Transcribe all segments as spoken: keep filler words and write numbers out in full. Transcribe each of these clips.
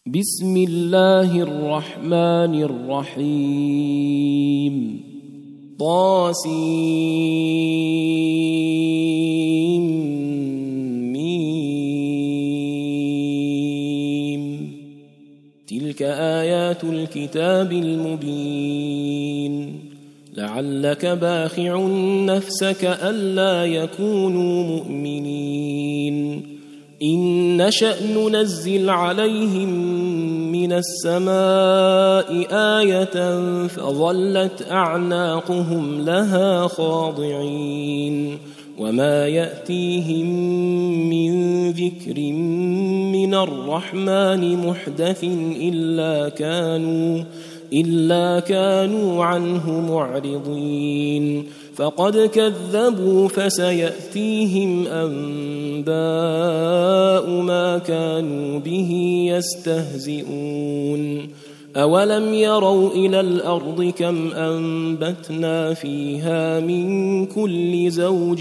بسم الله الرحمن الرحيم طاسيم ميم تلك آيات الكتاب المبين لعلك باخع نفسك ألا يكونوا مؤمنين إن نشأ ننزل عليهم من السماء آية فظلت أعناقهم لها خاضعين وما يأتيهم من ذكر من الرحمن محدث إلا كانوا إلا كانوا عنه معرضين فقد كذبوا فسيأتيهم أنباء ما كانوا به يستهزئون أولم يروا إلى الأرض كم أنبتنا فيها من كل زوج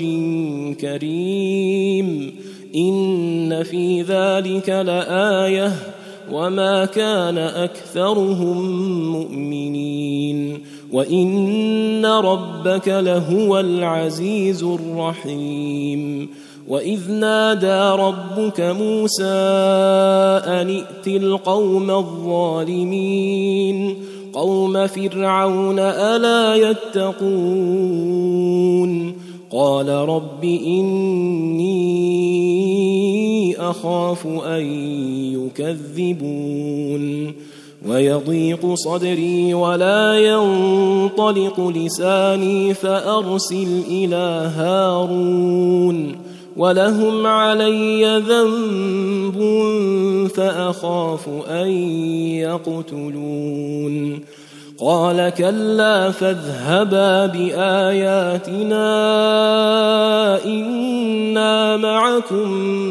كريم إن في ذلك لآية وما كان أكثرهم مؤمنين وإن ربك لهو العزيز الرحيم وإذ نادى ربك موسى أن ائت القوم الظالمين قوم فرعون ألا يتقون قال رب إني أخاف أن يكذبون ويضيق صدري ولا ينطلق لساني فأرسل إلى هارون ولهم علي ذنب فأخاف أن يقتلون قال كلا فاذهبا بآياتنا إنا معكم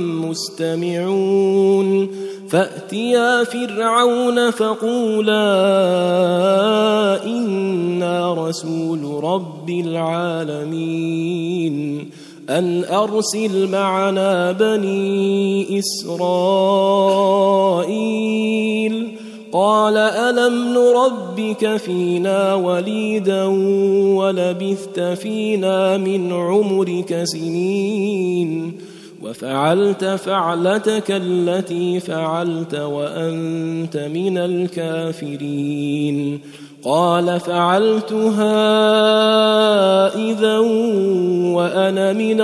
مستمعون فأتيا فرعون فقولا إنا رسول رب العالمين أن أرسل معنا بني إسرائيل قال ألم نربك فينا وليدا ولبثت فينا من عمرك سنين وفعلت فعلتك التي فعلت وأنت من الكافرين قال فعلتها إذا وأنا من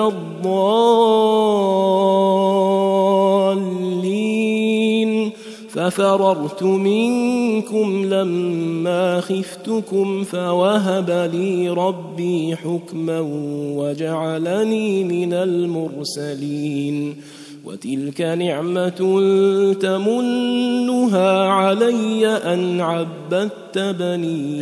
الضالين ففررت منكم لما خفتكم فوهب لي ربي حكما وجعلني من المرسلين وتلك نعمة تمنها علي أن عبدت بني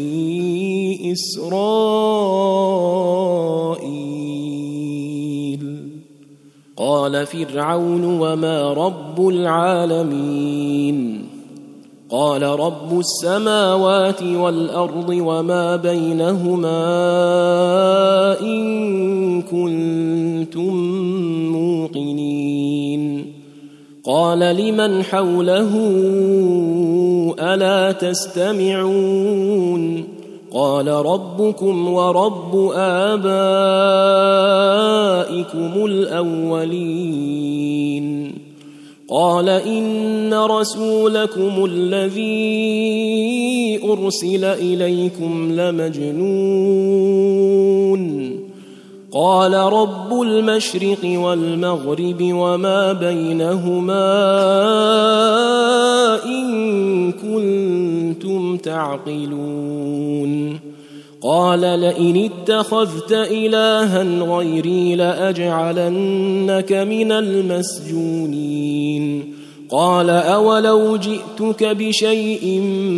إسرائيل قال فرعون وما رب العالمين قال رب السماوات والأرض وما بينهما إن كنتم موقنين قال لمن حوله ألا تستمعون قال ربكم ورب آبائكم الأولين قال إن رسولكم الذي أرسل إليكم لمجنون قال رب المشرق والمغرب وما بينهما إن كنتم تعقلون قال لئن اتخذت إلها غيري لأجعلنك من المسجونين قال أولو جئتك بشيء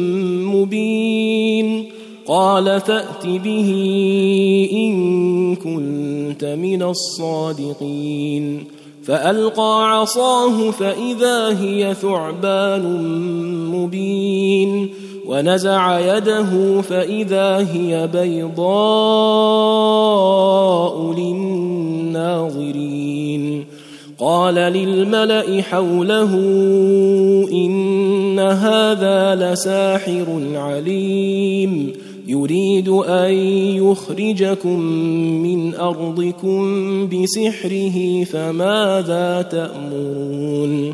مبين قال فأت به إن كنت من الصادقين فألقى عصاه فإذا هي ثعبان مبين ونزع يده فإذا هي بيضاء للناظرين قال للملأ حوله إن هذا لساحر عليم يريد أن يخرجكم من أرضكم بسحره فماذا تأمرون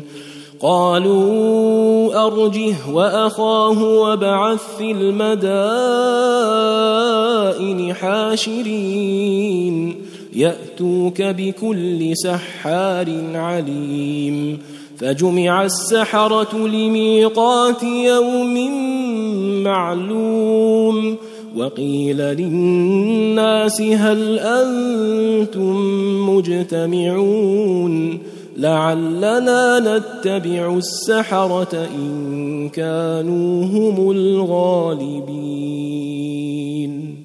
قالوا أرجه وأخاه وابعث في المدائن حاشرين يأتوك بكل سحار عليم فجمع السحرة لميقات يوم معلوم وقيل للناس هل أنتم مجتمعون لعلنا نتبع السحرة إن كانوا هم الغالبين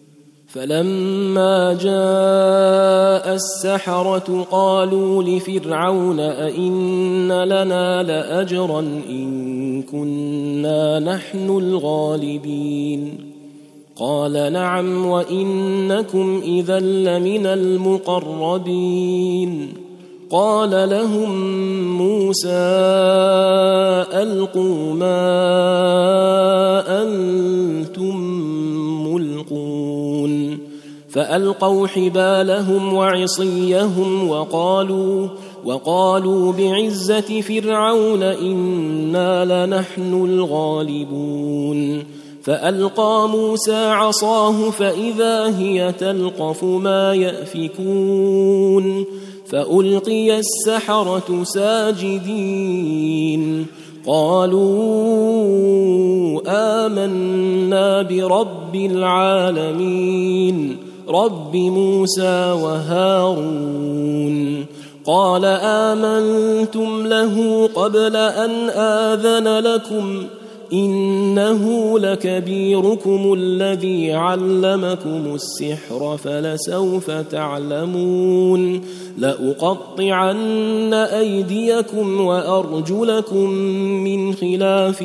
فلما جاء السحرة قالوا لفرعون أئن لنا لأجرا إن كنا نحن الغالبين قال نعم وإنكم إذا لمن المقربين قال لهم موسى ألقوا ما أنتم ملقون فألقوا حبالهم وعصيهم وقالوا وقالوا بعزة فرعون إنا لنحن الغالبون فألقى موسى عصاه فإذا هي تلقف ما يأفكون فألقي السحرة ساجدين قالوا آمنا برب العالمين رب موسى وهارون قال آمنتم له قبل أن آذن لكم إنه لكبيركم الذي علمكم السحر فلسوف تعلمون لأقطعن أيديكم وأرجلكم من خلاف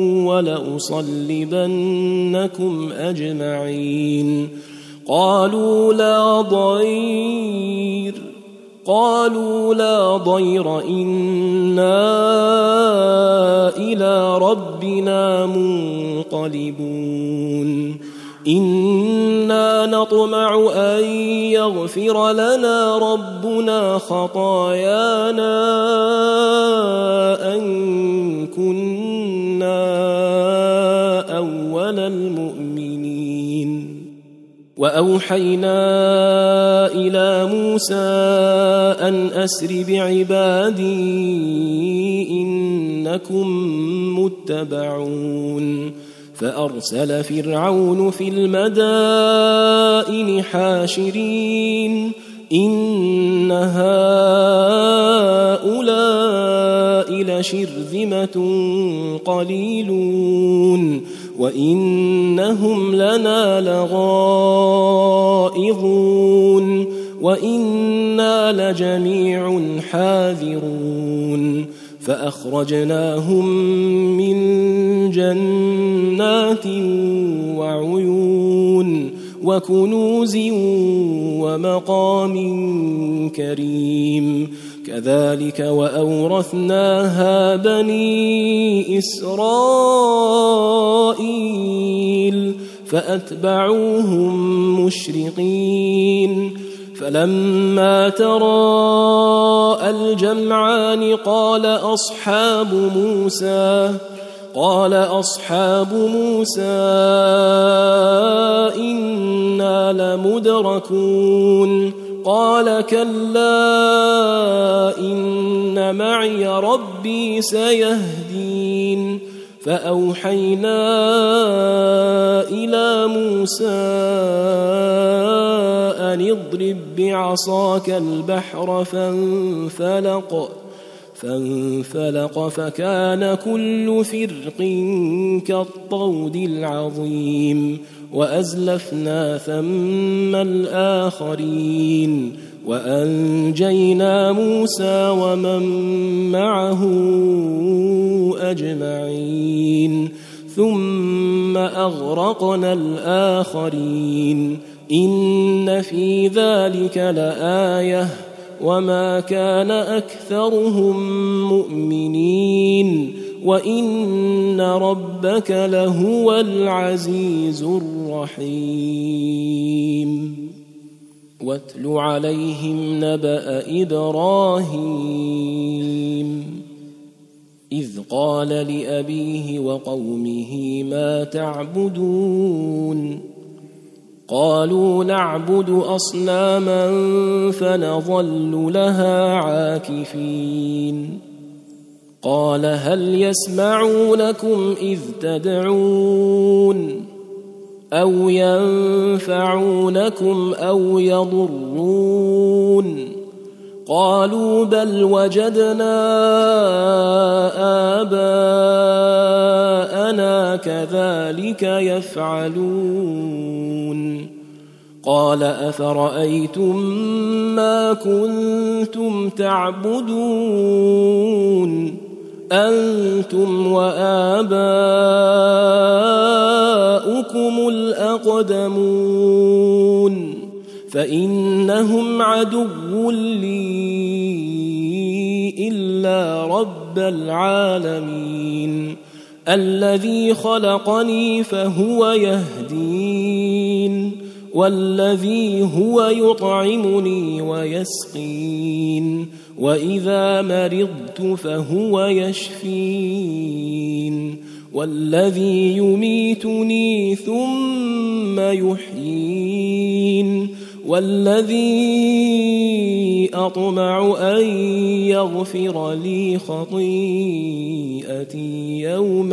ولأصلبنكم أجمعين قالوا لا ضير قالوا لا ضير إنا إلى ربنا منقلبون إنا نطمع أن يغفر لنا ربنا خطايانا أن كنا أول المؤمنين وأوحينا إلى موسى أن أسر بعبادي إنكم متبعون فأرسل فرعون في المدائن حاشرين إن هؤلاء لشرذمة قليلون وإنهم لنا لغائظون وإنا لجميع حاذرون فأخرجناهم من جنات وعيون وكنوز ومقام كريم كذلك وأورثناها بني إسرائيل فأتبعوهم مشرقين فلما تراءى الجمعان قال أصحاب موسى قال أصحاب موسى إنا لمدركون قال كلا إن معي ربي سيهدين فأوحينا إلى موسى أن اضرب بعصاك البحر فانفلق فانفلق فكان كل فرق كالطود العظيم وأزلفنا ثم الآخرين وأنجينا موسى ومن معه أجمعين ثم أغرقنا الآخرين إن في ذلك لآية وما كان أكثرهم مؤمنين وإن ربك لهو العزيز الرحيم واتل عليهم نبأ إبراهيم إذ قال لأبيه وقومه ما تعبدون قالوا نعبد أصناما فنظل لها عاكفين قال هل يسمعونكم إذ تدعون أو ينفعونكم أو يضرون قالوا بل وجدنا آباءنا كذلك يفعلون قال أفرأيتم ما كنتم تعبدون أنتم وآباؤكم الأقدمون فإنهم عدو لي إلا رب العالمين الذي خلقني فهو يهدين والذي هو يطعمني ويسقين وإذا مرضت فهو يشفين والذي يميتني ثم يحيين والذي أطمع أن يغفر لي خطيئتي يوم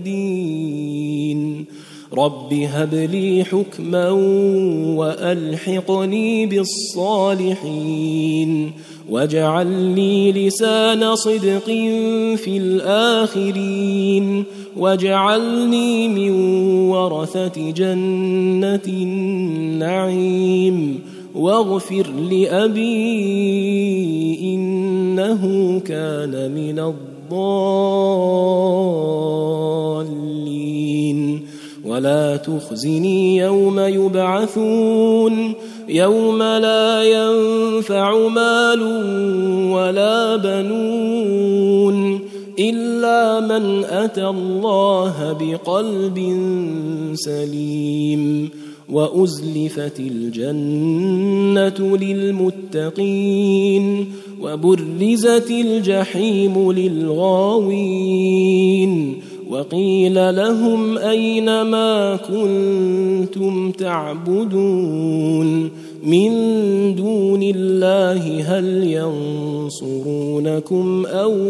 الدين رب هب لي حكما وألحقني بالصالحين واجعل لي لسان صدق في الآخرين واجعلني من ورثة جنة النعيم واغفر لأبي إنه كان من الضالين ولا تخزني يوم يبعثون يوم لا ينفع مال ولا بنون إلا من أتى الله بقلب سليم وأزلفت الجنة للمتقين وبرزت الجحيم للغاوين وقيل لهم أين ما كنتم تعبدون من دون الله هل ينصرونكم أو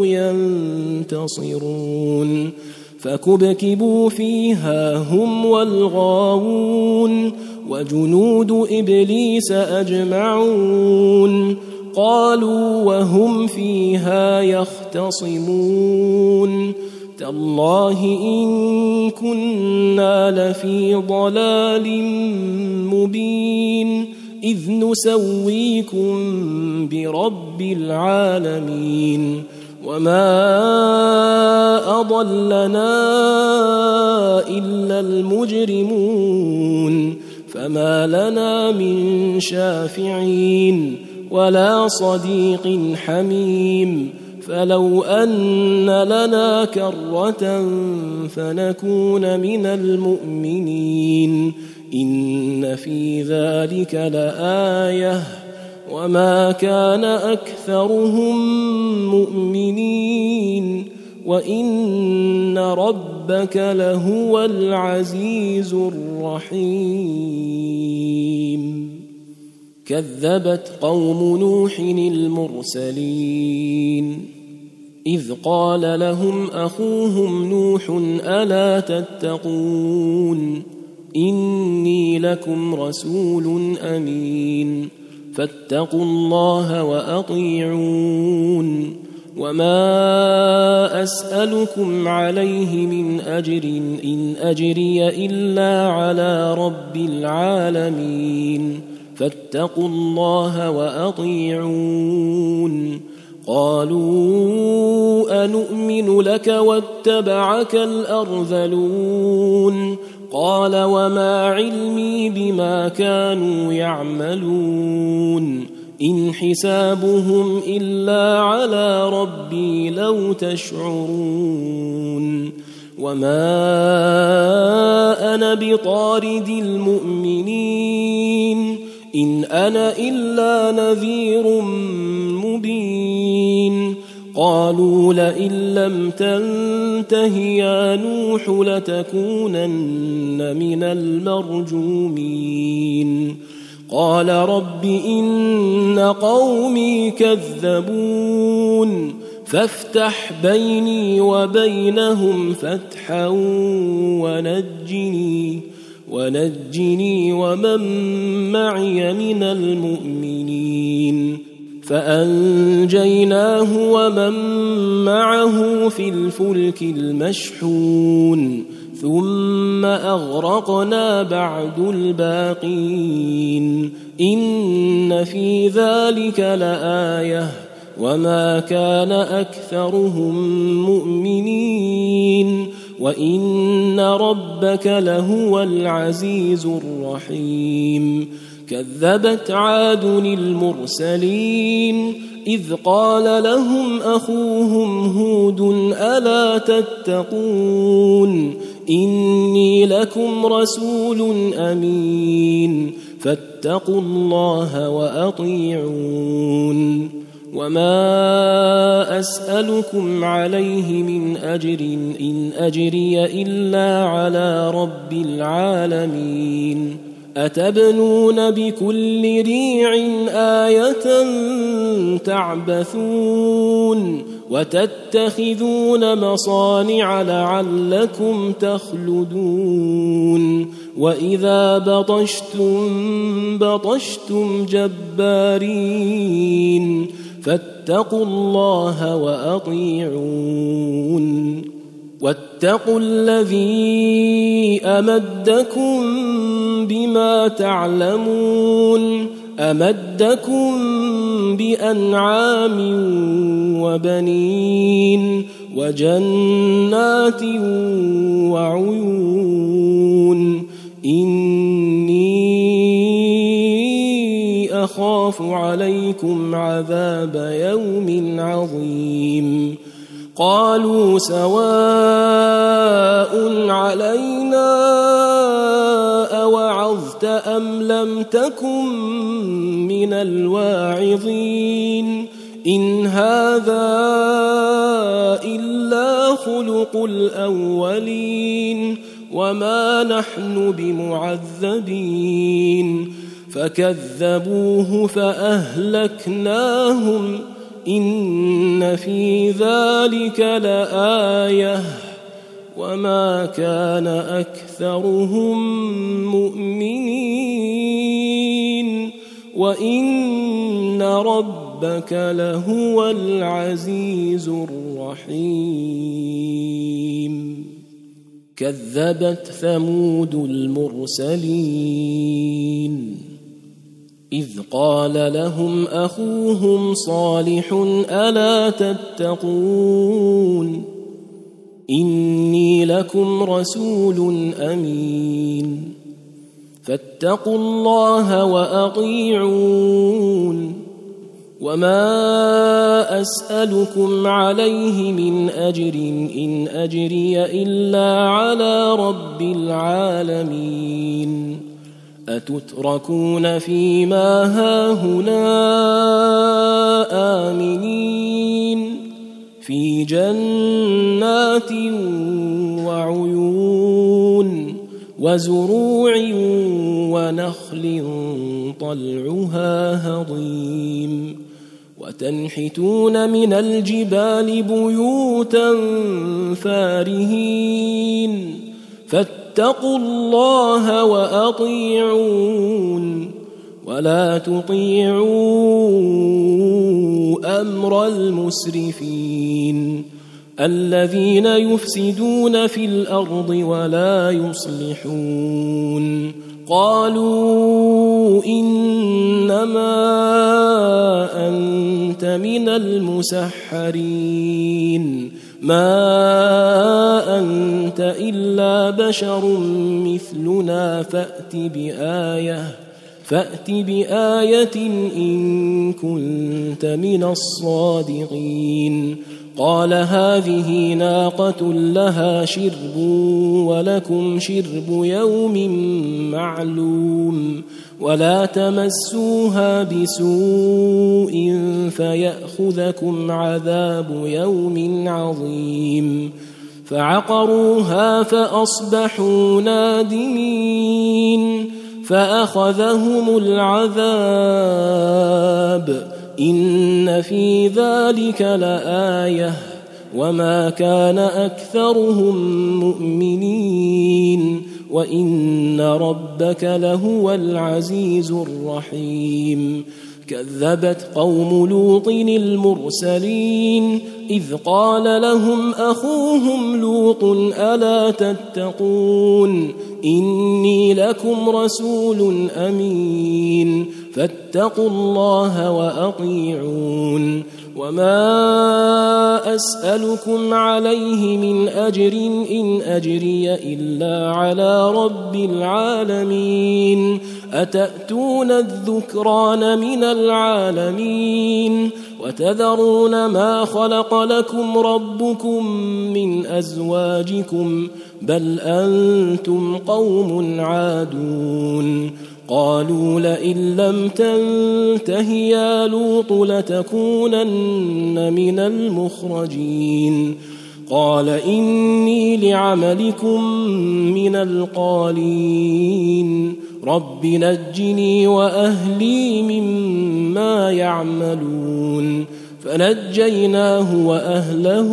ينتصرون فكبكبوا فيها هم والغاوون وجنود إبليس أجمعون قالوا وهم فيها يختصمون تالله إن كنا لفي ضلال مبين إذ نسويكم برب العالمين وما أضلنا إلا المجرمون فما لنا من شافعين ولا صديق حميم فلو أن لنا كرة فنكون من المؤمنين إن في ذلك لآية وما كان أكثرهم مؤمنين وإن ربك لهو العزيز الرحيم كذبت قوم نوح المرسلين إذ قال لهم أخوهم نوح ألا تتقون إني لكم رسول أمين فاتقوا الله وأطيعون وما أسألكم عليه من أجر إن أجري إلا على رب العالمين فاتقوا الله وأطيعون قالوا أنؤمن لك واتبعك الأرذلون قال وما علمي بما كانوا يعملون إن حسابهم إلا على ربي لو تشعرون وما أنا بطارد المؤمنين إن أنا إلا نذير مبين قالوا لئن لم تنته يا نوح لتكونن من المرجومين قال رب إن قومي كذبون فافتح بيني وبينهم فتحا ونجني ونجني ومن معي من المؤمنين فأنجيناه ومن معه في الفلك المشحون ثم أغرقنا بعد الباقين إن في ذلك لآية وما كان أكثرهم مؤمنين وإن ربك لهو العزيز الرحيم كذبت عاد المرسلين إذ قال لهم أخوهم هود ألا تتقون إني لكم رسول أمين فاتقوا الله وأطيعون وما أسألكم عليه من أجر إن أجري إلا على رب العالمين أتبنون بكل ريع آية تعبثون وتتخذون مصانع لعلكم تخلدون وإذا بطشتم بطشتم جبارين فاتقوا الله وأطيعون واتقوا الذي أمدكم بما تعلمون أمدكم بأنعام وبنين وجنات وعيون إني أخاف عليكم عذاب يوم عظيم قالوا سواء علينا أوعظت أم لم تكن من الواعظين إن هذا إلا خلق الأولين وما نحن بمعذبين فكذبوه فأهلكناهم إن في ذلك لآية وما كان أكثرهم مؤمنين وإن ربك لهو العزيز الرحيم كذبت ثمود المرسلين إذ قال لهم أخوهم صالح ألا تتقون إني لكم رسول أمين فاتقوا الله وأطيعون وما أسألكم عليه من أجر إن أجري إلا على رب العالمين أتتركون فيما هاهنا آمنين في جنات وعيون وزروع ونخل طلعها هضيم وتنحتون من الجبال بيوتا فارهين فاتقوا الله وأطيعون ولا تطيعوا أمر المسرفين الذين يفسدون في الأرض ولا يصلحون قالوا إنما أنت من المسحرين ما أنت إلا بشر مثلنا فأت بآية فأت بآية إن كنت من الصادقين قال هذه ناقة لها شرب ولكم شرب يوم معلوم ولا تمسوها بسوء فيأخذكم عذاب يوم عظيم فعقروها فأصبحوا نادمين فأخذهم العذاب إن في ذلك لآية وما كان أكثرهم مؤمنين وإن ربك لهو العزيز الرحيم كذبت قوم لوط المرسلين إذ قال لهم أخوهم لوط ألا تتقون إني لكم رسول أمين فاتقوا الله وأطيعون وما أسألكم عليه من أجر إن أجري إلا على رب العالمين أتأتون الذكران من العالمين وتذرون ما خلق لكم ربكم من أزواجكم بل أنتم قوم عادون قالوا لئن لم تنته يا لوط لتكونن من المخرجين قال إني لعملكم من القالين رب نجني وأهلي مما يعملون فنجيناه وأهله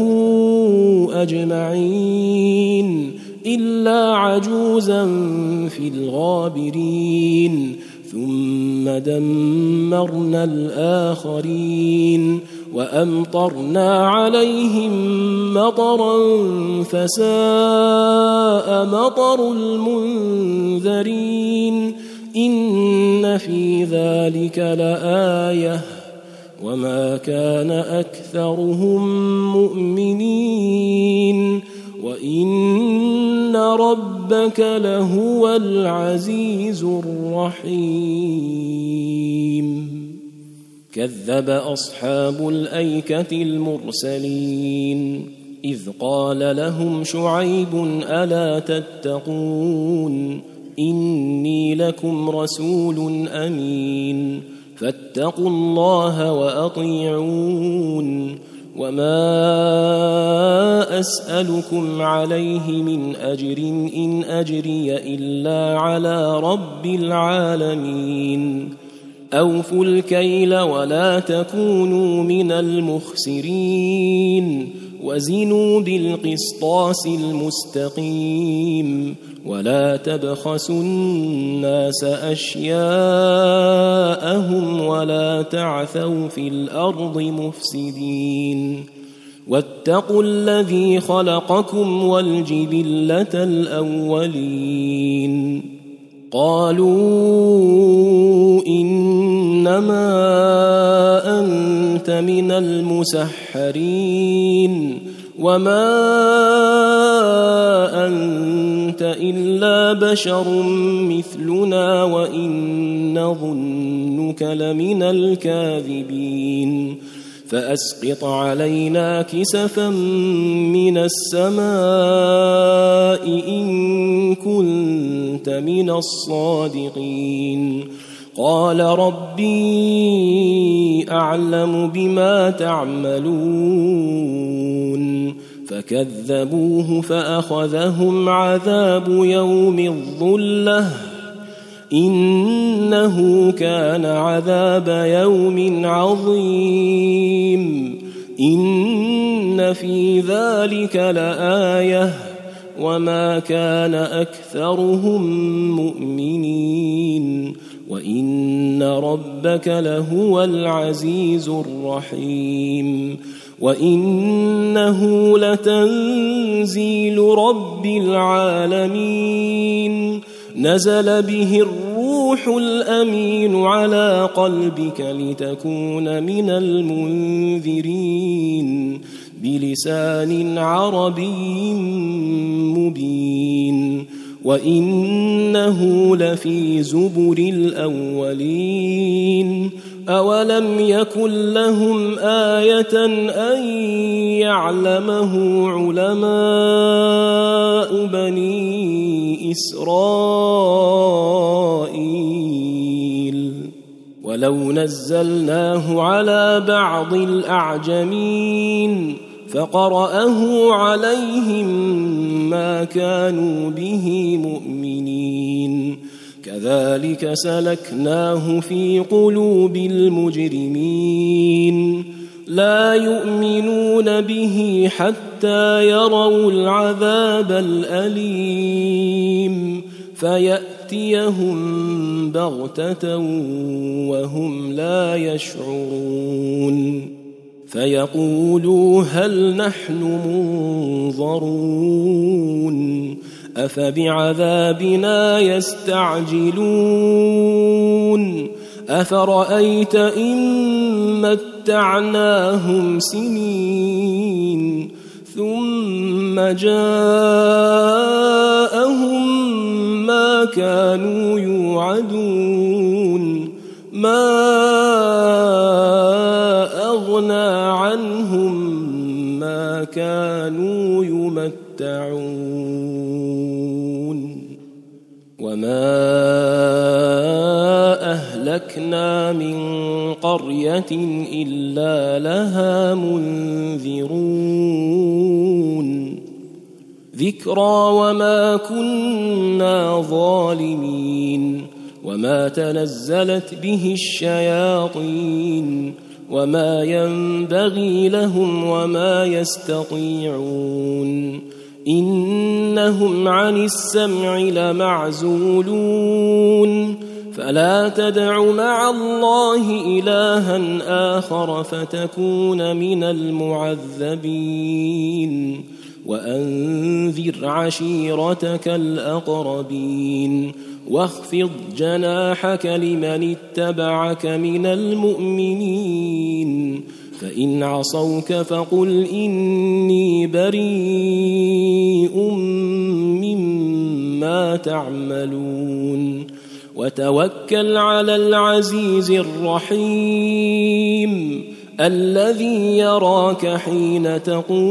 أجمعين إلا عجوزا في الغابرين ثم دمرنا الآخرين وأمطرنا عليهم مطرا فساء مطر المنذرين إن في ذلك لآية وما كان أكثرهم مؤمنين وإن ربك لهو العزيز الرحيم كذب أصحاب الأيكة المرسلين إذ قال لهم شعيب ألا تتقون إني لكم رسول أمين فاتقوا الله وأطيعون وما أسألكم عليه من أجر إن أجري إلا على رب العالمين أوفوا الكيل ولا تكونوا من المخسرين وزنوا بالقسطاس المستقيم ولا تبخسوا الناس أشياءهم ولا تعثوا في الأرض مفسدين واتقوا الذي خلقكم والجبلة الأولين قالوا إنما أنت من المسحرين وما أنت إلا بشر مثلنا وإن نظنك لمن الكاذبين فأسقط علينا كسفا من السماء إن كنت من الصادقين قال ربي أعلم بما تعملون فكذبوه فأخذهم عذاب يوم الظلة إنه كان عذاب يوم عظيم إن في ذلك لآية وما كان أكثرهم مؤمنين وإن ربك لهو العزيز الرحيم وإنه لتنزيل رب العالمين نزل به الروح الأمين على قلبك لتكون من المنذرين بلسان عربي مبين وإنه لفي زبر الأولين أولم يكن لهم آية أن يعلمه علماء بني إسرائيل ولو نزلناه على بعض الأعجمين فقرأه عليهم ما كانوا به مؤمنين كذلك سلكناه في قلوب المجرمين لا يؤمنون به حتى يروا العذاب الأليم فيأتيهم بغتة وهم لا يشعرون فيقولوا هل نحن منظرون أفبعذابنا يستعجلون أفرأيت إن متعناهم سنين ثم جاءهم ما كانوا يوعدون ما أغنى عنهم ما كانوا يمتعون وما أهلكنا من قرية إلا لها منذرون ذكرى وما كنا ظالمين وما تنزلت به الشياطين وما ينبغي لهم وما يستطيعون إنهم عن السمع لمعزولون فلا تدع مع الله إلها آخر فتكون من المعذبين وأنذر عشيرتك الأقربين واخفض جناحك لمن اتبعك من المؤمنين فإن عصوك فقل إني بريء مما تعملون وتوكل على العزيز الرحيم الذي يراك حين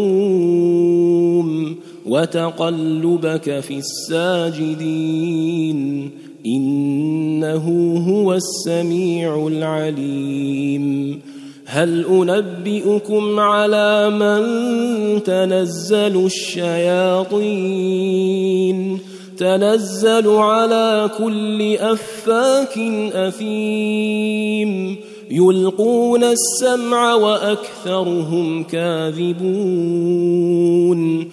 تقوم وتقلبك في الساجدين إنه هو السميع العليم هل أنبئكم على من تنزل الشياطين تنزل على كل أفاك أثيم يلقون السمع وأكثرهم كاذبون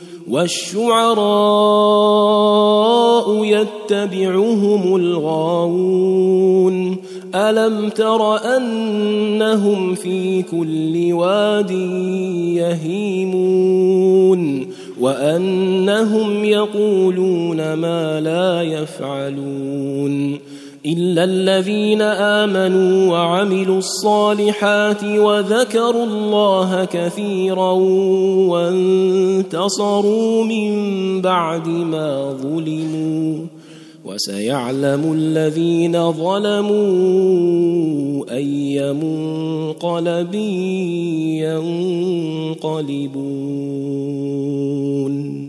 والشعراء يتبعهم الغاوون ألم تر أنهم في كل واد يهيمون وأنهم يقولون ما لا يفعلون إلا الذين آمنوا وعملوا الصالحات وذكروا الله كثيرا وانتصروا من بعد ما ظلموا وسيعلم الذين ظلموا أي منقلب ينقلبون.